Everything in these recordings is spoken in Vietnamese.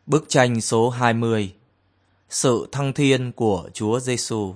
Bức tranh số 20. Sự thăng thiên của Chúa Giêsu.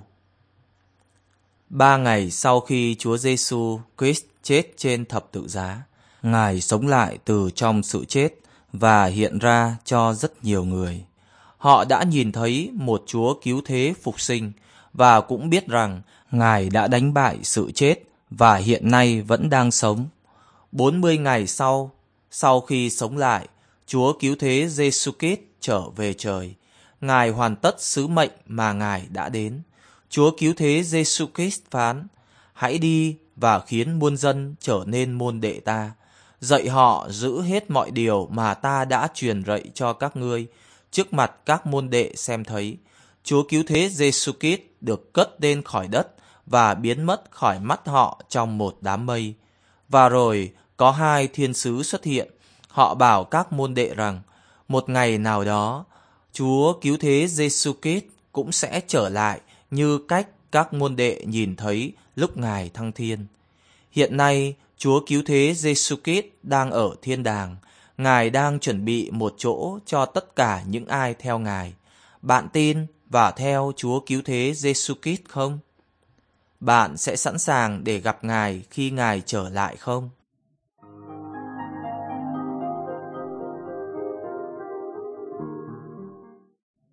3 ngày sau khi Chúa Giêsu Christ chết trên thập tự giá, Ngài sống lại từ trong sự chết và hiện ra cho rất nhiều người. Họ đã nhìn thấy một Chúa cứu thế phục sinh và cũng biết rằng Ngài đã đánh bại sự chết và hiện nay vẫn đang sống. 40 ngày sau khi sống lại, Chúa cứu thế Giêsu Christ trở về trời. Ngài hoàn tất sứ mệnh mà Ngài đã đến. Chúa cứu thế Giêsu Christ phán: hãy đi và khiến muôn dân trở nên môn đệ ta, dạy họ giữ hết mọi điều mà ta đã truyền dạy cho các ngươi trước mặt các môn đệ xem thấy. Chúa cứu thế Giêsu Christ được cất lên khỏi đất và biến mất khỏi mắt họ trong một đám mây. Và rồi có 2 thiên sứ xuất hiện. Họ bảo các môn đệ rằng một ngày nào đó Chúa cứu thế Giêsu Christ cũng sẽ trở lại như cách các môn đệ nhìn thấy lúc Ngài thăng thiên. Hiện nay Chúa cứu thế Giêsu Christ đang ở thiên đàng. Ngài đang chuẩn bị một chỗ cho tất cả những ai theo Ngài. Bạn tin và theo Chúa cứu thế Giêsu Christ không? Bạn sẽ sẵn sàng để gặp Ngài khi Ngài trở lại không?